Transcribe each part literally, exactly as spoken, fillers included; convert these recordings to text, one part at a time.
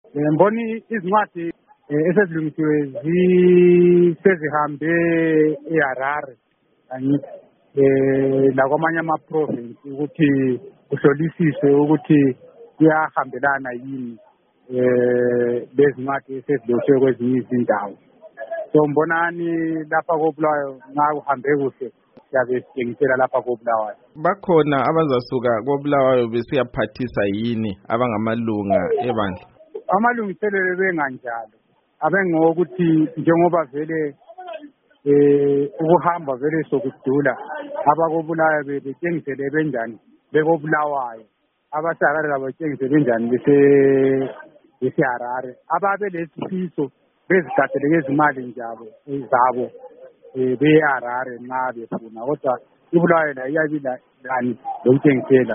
Mboni izincwadi esezilungisiwe zisezihambe eHarare angithi eh la kwamanye ama-province ukuthi kuhlolisiswe ukuthi kuyahambelana yini eh lezincwadi esezilotshwe kwezinye izindawo. So mbonani lapha koBulawayo ngakuhambe kuhle siyabe sithengisela lapha koBulawayo. Bakhona abazasuka koBulawayo besiyaphathisa yini abangamalunga ebandla? Amalungiselelo benganjalo abengokuthi njengoba vele eh ukuhamba vele sokudula abakobulawayo bethengisele benjani bekobulawayo abasakare labo bethengisele benjani bese beseHarare ababe lesifiso bezigadele ngezimali njalo zabo beHarare nxa befuna kodwa ibulawayo la iyabila lani lokuthengisela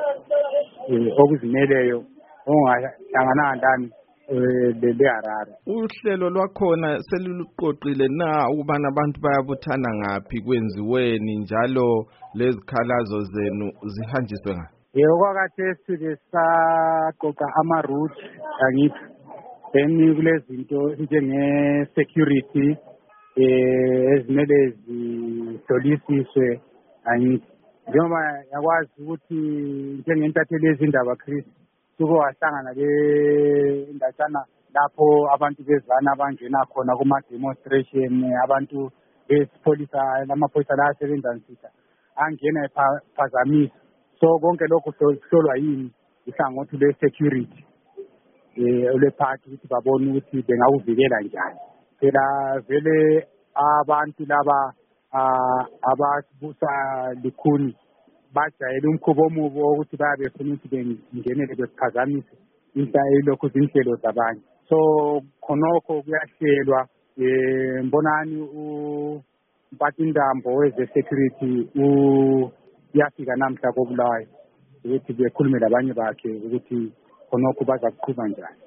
okuzimeleyo ongahlangana ndani leHarare. Uhlelo lwakhona seliluqoqile na ukubana abantu bayabuthana ngaphi kwenziweni njalo lezikhalazo zenu zihanjiswe ngaphi? Yebo kwakathe sike saqoqa ama-route angithi then kulezinto njenge security eh ezimele zihlolisiswe angithi njengoba yakwazi ukuthi njengentatheli yezindaba Chris suke wahlangana le indatshana lapho abantu bezana abangena khona kuma-demonstration abantu besipholisa lamapholisa la asebenza nsitha angena ephazamisa so konke lokho kuhlolwa yini ihlangothi le-security um le-party ukuthi babone ukuthi bengawuvikela njani. Phela vele abantu laba ababusa likhuni bajayele umkhubo omubi wokuthi bayabe befuna ukuthi bengenele bephazamise ilokhu zinhlelo zabanye. So khonokho kuyahlelwa um mbonani umphathintambo weze-security uyafika namhla koBulawayo ukuthi bekhulume labanye bakhe ukuthi khonokho baza kuqhuba njani.